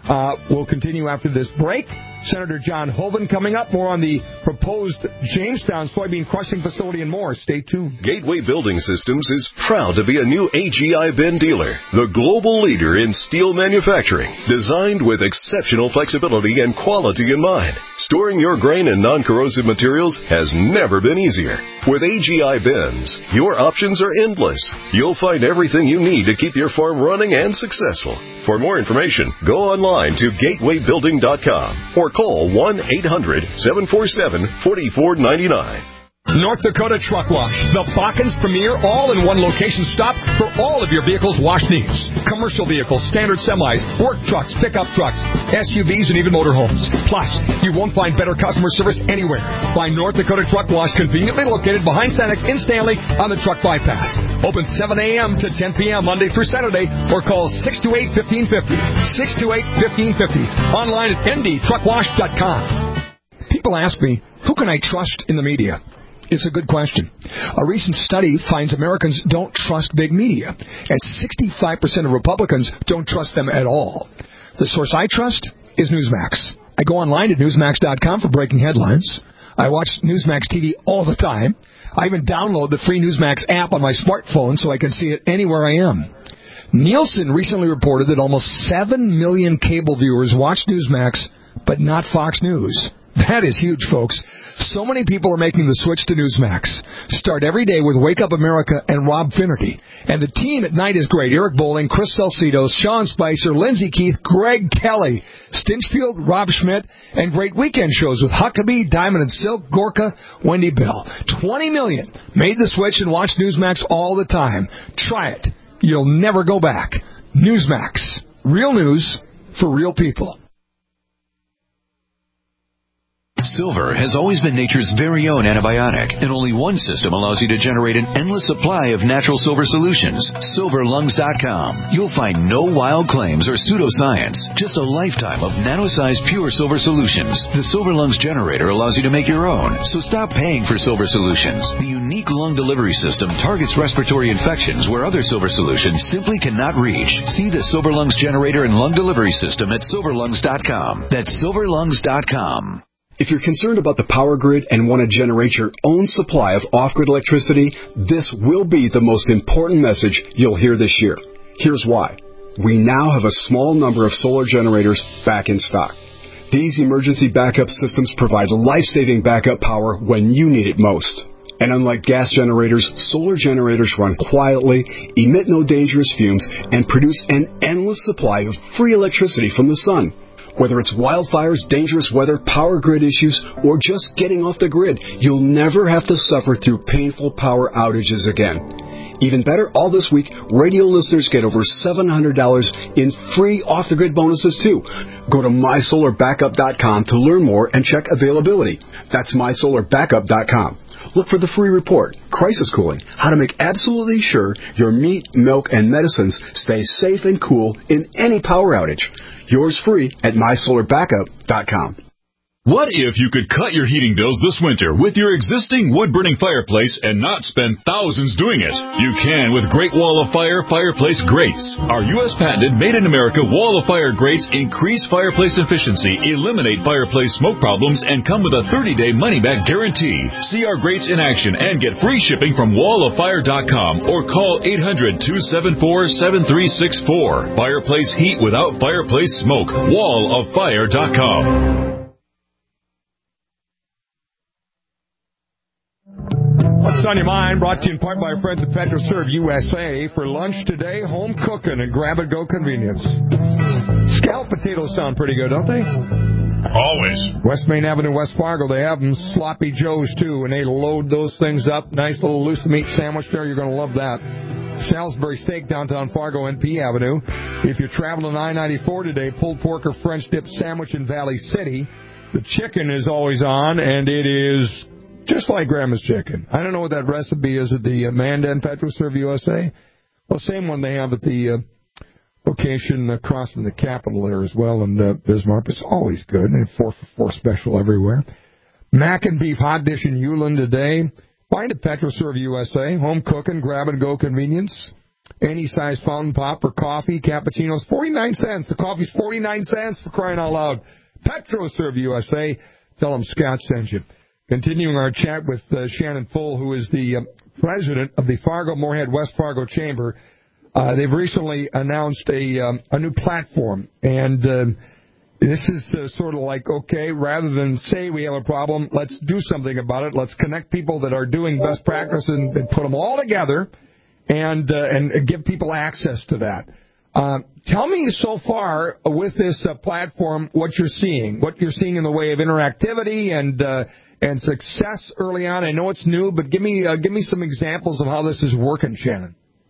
Uh, we'll continue after this break. Senator John Hoeven coming up. More on the proposed Jamestown soybean crushing facility and more. Stay tuned. Gateway Building Systems is proud to be a new A G I bin dealer, the global leader in steel manufacturing, designed with exceptional flexibility and quality in mind. Storing your grain and non-corrosive materials has never been easier. With A G I bins, your options are endless. You'll find everything you need to keep your farm running and successful. For more information, go online to gateway building dot com or call one eight hundred seven four seven four four nine nine. North Dakota Truck Wash, the Bakken's premier all-in-one location stop for all of your vehicle's wash needs. Commercial vehicles, standard semis, work trucks, pickup trucks, S U Vs, and even motorhomes. Plus, you won't find better customer service anywhere. Find North Dakota Truck Wash conveniently located behind Sanex in Stanley on the truck bypass. Open seven a.m. to ten p.m. Monday through Saturday, or call six two eight, one five five zero, six two eight, one five five zero. Online at n d truck wash dot com. People ask me, who can I trust in the media? It's a good question. A recent study finds Americans don't trust big media, and sixty-five percent of Republicans don't trust them at all. The source I trust is Newsmax. I go online at newsmax dot com for breaking headlines. I watch Newsmax T V all the time. I even download the free Newsmax app on my smartphone so I can see it anywhere I am. Nielsen recently reported that almost seven million cable viewers watch Newsmax, but not Fox News. That is huge, folks. So many people are making the switch to Newsmax. Start every day with Wake Up America and Rob Finnerty. And the team at night is great. Eric Bowling, Chris Salcido, Sean Spicer, Lindsey Keith, Greg Kelly, Stinchfield, Rob Schmidt, and great weekend shows with Huckabee, Diamond and Silk, Gorka, Wendy Bill. twenty million made the switch and watch Newsmax all the time. Try it. You'll never go back. Newsmax. Real news for real people. Silver has always been nature's very own antibiotic, and only one system allows you to generate an endless supply of natural silver solutions. silver lungs dot com. You'll find no wild claims or pseudoscience, just a lifetime of nano-sized pure silver solutions. The Silver Lungs generator allows you to make your own, so stop paying for silver solutions. The unique lung delivery system targets respiratory infections where other silver solutions simply cannot reach. See the Silver Lungs generator and lung delivery system at silver lungs dot com. That's silver lungs dot com. If you're concerned about the power grid and want to generate your own supply of off-grid electricity, this will be the most important message you'll hear this year. Here's why. We now have a small number of solar generators back in stock. These emergency backup systems provide life-saving backup power when you need it most. And unlike gas generators, solar generators run quietly, emit no dangerous fumes, and produce an endless supply of free electricity from the sun. Whether it's wildfires, dangerous weather, power grid issues, or just getting off the grid, you'll never have to suffer through painful power outages again. Even better, all this week, radio listeners get over seven hundred dollars in free off-the-grid bonuses, too. Go to my solar backup dot com to learn more and check availability. That's my solar backup dot com. Look for the free report, Crisis Cooling, how to make absolutely sure your meat, milk, and medicines stay safe and cool in any power outage. Yours free at my solar backup dot com. What if you could cut your heating bills this winter with your existing wood-burning fireplace and not spend thousands doing it? You can with Great Wall of Fire Fireplace Grates. Our U S patented made-in-America Wall of Fire grates increase fireplace efficiency, eliminate fireplace smoke problems, and come with a thirty-day money-back guarantee. See our grates in action and get free shipping from wall of fire dot com or call eight hundred, two seven four, seven three six four. Fireplace heat without fireplace smoke. wall of fire dot com. What's on your mind? Brought to you in part by our friends at PetroServe U S A. For lunch today, home cooking and grab-and-go convenience. Scalloped potatoes sound pretty good, don't they? Always. West Main Avenue, West Fargo, they have them. Sloppy Joes, too, and they load those things up. Nice little loose meat sandwich there. You're going to love that. Salisbury Steak, downtown Fargo, N P Avenue. If you're traveling I ninety-four today, pulled pork or French dip sandwich in Valley City. The chicken is always on, and it is just like Grandma's Chicken. I don't know what that recipe is at the Amanda and PetroServe U S A. Well, same one they have at the uh, location across from the Capitol there as well in uh, Bismarck. It's always good. They have four for four special everywhere. Mac and beef hot dish in Uland today. Find it PetroServe U S A. Home cooking, grab-and-go convenience. Any size fountain pop for coffee, cappuccinos, forty-nine cents. The coffee's forty-nine cents, for crying out loud. PetroServe U S A. Tell them Scott sent you. Continuing our chat with uh, Shannon Full, who is the uh, president of the Fargo-Moorhead West Fargo Chamber. Uh, they've recently announced a um, a new platform, and uh, this is uh, sort of like, okay, rather than say we have a problem, let's do something about it. Let's connect people that are doing best practice and, and put them all together and, uh, and give people access to that. Uh, tell me so far with this uh, platform what you're seeing, what you're seeing in the way of interactivity and uh, and success early on. I know it's new, but give me uh, give me some examples of how this is working, Shannon.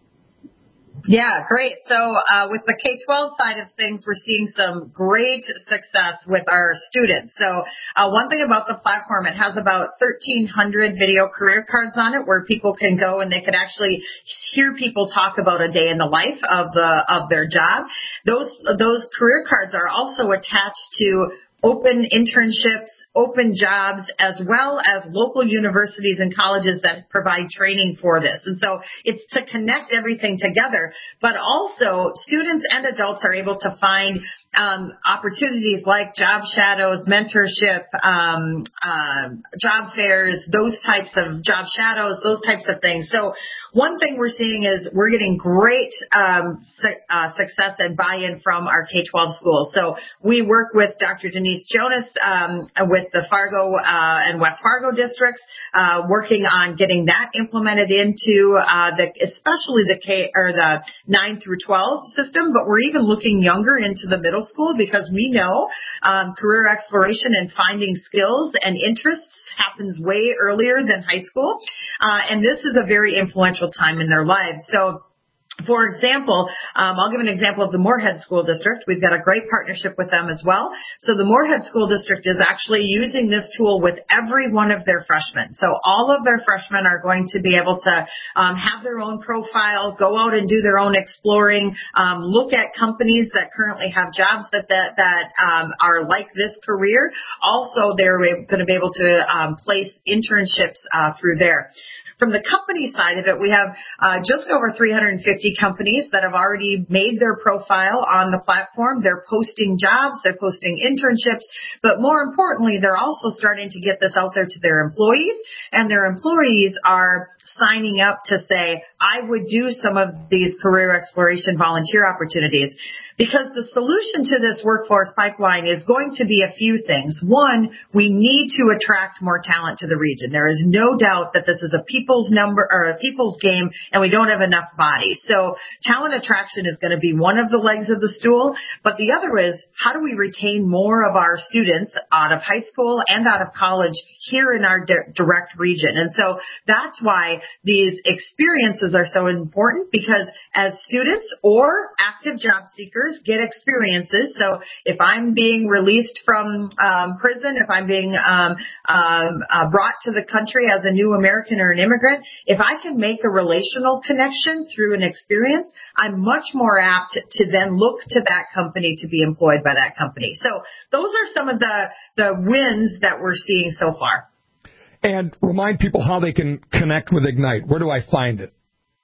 Yeah, great. So uh, with the K twelve side of things, we're seeing some great success with our students. So uh, one thing about the platform, it has about thirteen hundred video career cards on it where people can go and they can actually hear people talk about a day in the life of the of their job. Those those career cards are also attached to open internships, open jobs, as well as local universities and colleges that provide training for this. And so it's to connect everything together, but also students and adults are able to find um, opportunities like job shadows, mentorship, um, uh, job fairs, those types of job shadows, those types of things. So one thing we're seeing is we're getting great um, su- uh, success and buy-in from our K twelve schools. So we work with Doctor Denise Jonas um, with the Fargo uh, and West Fargo districts, uh, working on getting that implemented into uh, the, especially the K or the nine through twelve system. But we're even looking younger into the middle school because we know um, career exploration and finding skills and interests happens way earlier than high school, uh, and this is a very influential time in their lives. So, for example, um, I'll give an example of the Moorhead School District. We've got a great partnership with them as well. So the Moorhead School District is actually using this tool with every one of their freshmen. So all of their freshmen are going to be able to um, have their own profile, go out and do their own exploring, um, look at companies that currently have jobs that that, that um, are like this career. Also, they're going to be able to um, place internships uh, through there. From the company side of it, we have uh, just over three hundred fifty companies that have already made their profile on the platform. They're posting jobs, they're posting internships, but more importantly, they're also starting to get this out there to their employees, and their employees are signing up to say, I would do some of these career exploration volunteer opportunities. Because the solution to this workforce pipeline is going to be a few things. One, we need to attract more talent to the region. There is no doubt that this is a people's number or a people's game, and we don't have enough bodies. So talent attraction is going to be one of the legs of the stool. But the other is, how do we retain more of our students out of high school and out of college here in our di- direct region? And so that's why these experiences are so important, because as students or active job seekers get experiences. So if I'm being released from um, prison, if I'm being um, um, uh, brought to the country as a new American or an immigrant, if I can make a relational connection through an experience, I'm much more apt to then look to that company to be employed by that company. So those are some of the, the wins that we're seeing so far. And remind people how they can connect with Ignite. Where do I find it?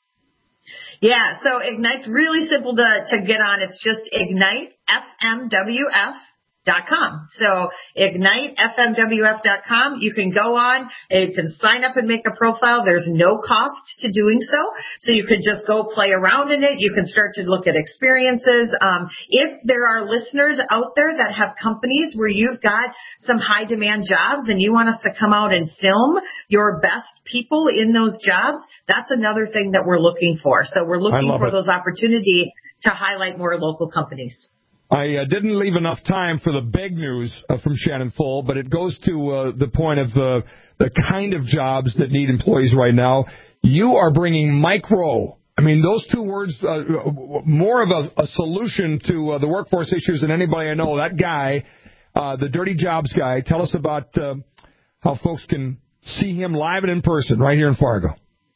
Yeah, so Ignite's really simple to, to get on. It's just ignite f m w f dot com. So ignite f m w f dot com. You can go on, you can sign up and make a profile. There's no cost to doing so. So you can just go play around in it. You can start to look at experiences. Um, if there are listeners out there that have companies where you've got some high demand jobs and you want us to come out and film your best people in those jobs, that's another thing that we're looking for. So we're looking for it. those opportunities to highlight more local companies. I uh, didn't leave enough time for the big news uh, from Shannon Full, but it goes to uh, the point of uh, the kind of jobs that need employees right now. You are bringing Mike Rowe. I mean, those two words, uh, more of a, a solution to uh, the workforce issues than anybody I know. That guy, uh, the Dirty Jobs guy, tell us about uh, how folks can see him live and in person right here in Fargo.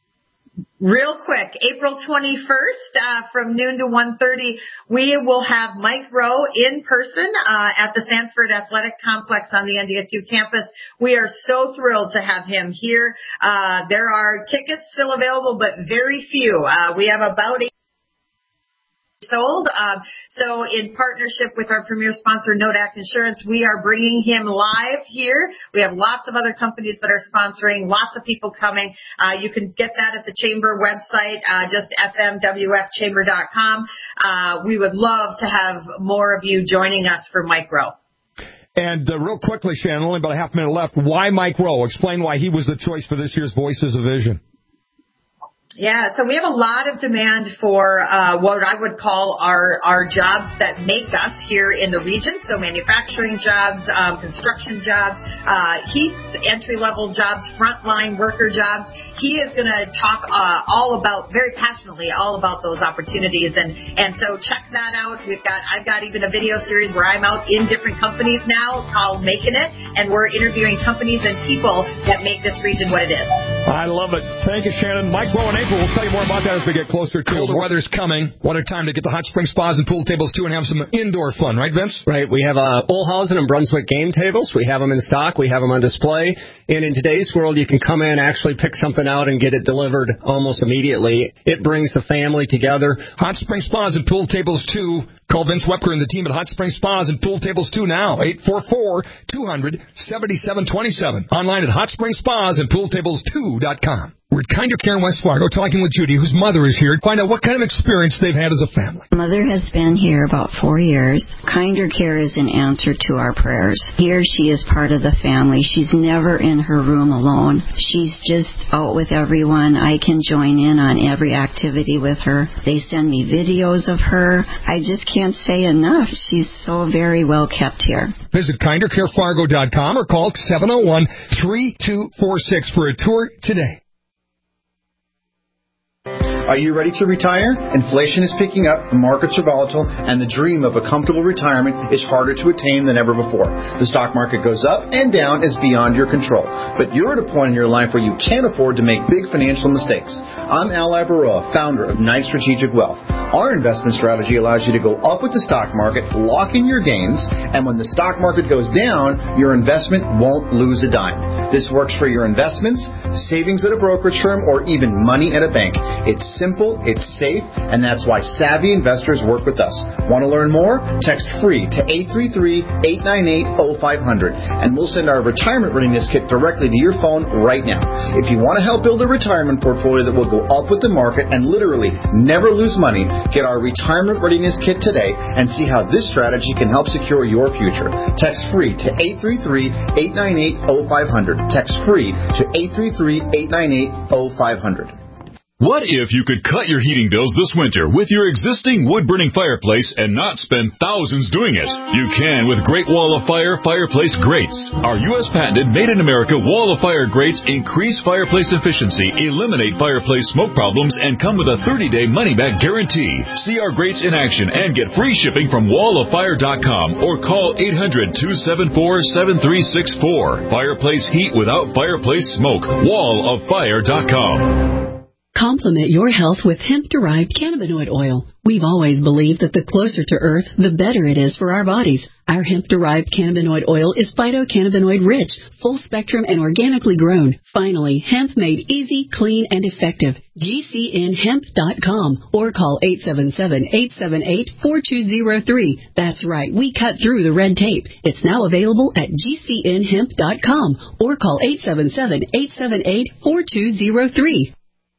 Real quick, April twenty-first, uh, from noon to one thirty, we will have Mike Rowe in person, uh, at the Sanford Athletic Complex on the N D S U campus. We are so thrilled to have him here. Uh, there are tickets still available, but very few. Uh, we have about eight sold. Um, so in partnership with our premier sponsor, Nodak Insurance, we are bringing him live here. We have lots of other companies that are sponsoring, lots of people coming. Uh, you can get that at the Chamber website, uh, just f m w f chamber dot com. Uh, we would love to have more of you joining us for Mike Rowe. And uh, real quickly, Shannon, only about a half minute left. Why Mike Rowe? Explain why he was the choice for this year's Voices of Vision. Yeah, so we have a lot of demand for uh, what I would call our, our jobs that make us here in the region, so manufacturing jobs, um, construction jobs, uh, Heath's entry-level jobs, frontline worker jobs. He is going to talk uh, all about, very passionately, all about those opportunities, and, and so check that out. We've got, I've got even a video series where I'm out in different companies now called Making It, and we're interviewing companies and people that make this region what it is. I love it. Thank you, Shannon. Mike Rowe and April. We'll tell you more about that as we get closer to Colder weather's coming. What a time to get the hot spring spas and pool tables, too, and have some indoor fun, right, Vince? Right. We have uh, Olhausen and Brunswick game tables. We have them in stock. We have them on display. And in today's world, you can come in, actually pick something out, and get it delivered almost immediately. It brings the family together. Hot spring spas and pool tables, too. Call Vince Wepker and the team at Hot Spring Spas and Pool Tables two now. eight four four, two hundred, seventy-seven twenty-seven. Online at hot spring spas and pool tables two dot com. We're at Kinder Care in West Fargo talking with Judy, whose mother is here, to find out what kind of experience they've had as a family. Mother has been here about four years. Kinder Care is an answer to our prayers. Here she is part of the family. She's never in her room alone. She's just out with everyone. I can join in on every activity with her. They send me videos of her. I just can't say enough. She's so very well kept here. Visit kinder care fargo dot com or call seven oh one, three two four six for a tour today. Are you ready to retire? Inflation is picking up, the markets are volatile, and the dream of a comfortable retirement is harder to attain than ever before. The stock market goes up and down is beyond your control. But you're at a point in your life where you can't afford to make big financial mistakes. I'm Al Ibaroa, founder of Knight Strategic Wealth. Our investment strategy allows you to go up with the stock market, lock in your gains, and when the stock market goes down, your investment won't lose a dime. This works for your investments, savings at a brokerage firm, or even money at a bank. It's simple, it's safe, and that's why savvy investors work with us. Want to learn more? Text FREE to eight three three, eight nine eight, oh five hundred, and we'll send our retirement readiness kit directly to your phone right now. If you want to help build a retirement portfolio that will go up with the market and literally never lose money, get our retirement readiness kit today and see how this strategy can help secure your future. Text FREE to eight three three, eight nine eight, oh five hundred. Text FREE to eight three three, eight nine eight, oh five hundred. What if you could cut your heating bills this winter with your existing wood-burning fireplace and not spend thousands doing it? You can with Great Wall of Fire Fireplace Grates. Our U S patented made-in-America Wall of Fire grates increase fireplace efficiency, eliminate fireplace smoke problems, and come with a thirty-day money-back guarantee. See our grates in action and get free shipping from wall of fire dot com or call eight hundred, two seven four, seven three six four. Fireplace heat without fireplace smoke. wall of fire dot com. Complement your health with hemp-derived cannabinoid oil. We've always believed that the closer to Earth, the better it is for our bodies. Our hemp-derived cannabinoid oil is phytocannabinoid-rich, full-spectrum, and organically grown. Finally, hemp made easy, clean, and effective. G C N hemp dot com or call eight seven seven, eight seven eight, four two zero three. That's right, we cut through the red tape. It's now available at G C N hemp dot com or call eight seven seven, eight seven eight, four two zero three.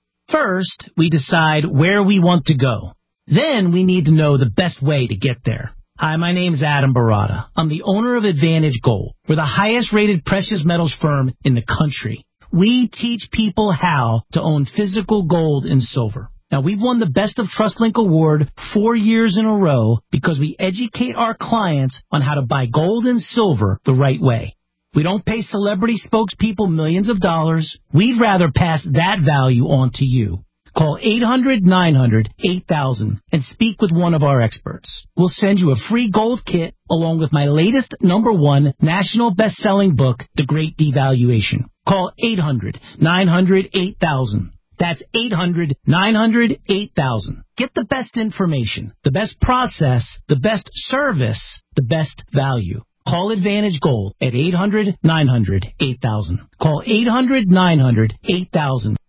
First, we decide where we want to go. Then we need to know the best way to get there. Hi, my name is Adam Barada. I'm the owner of Advantage Gold. We're the highest rated precious metals firm in the country. We teach people how to own physical gold and silver. Now, we've won the Best of TrustLink Award four years in a row because we educate our clients on how to buy gold and silver the right way. We don't pay celebrity spokespeople millions of dollars. We'd rather pass that value on to you. Call eight hundred, nine hundred, eight thousand and speak with one of our experts. We'll send you a free gold kit along with my latest number one national best-selling book, The Great Devaluation. Call eight hundred, nine hundred, eight thousand. That's eight hundred, nine hundred, eight thousand. Get the best information, the best process, the best service, the best value. Call Advantage Gold at eight hundred, nine hundred, eight thousand. Call eight hundred, nine hundred, eight thousand.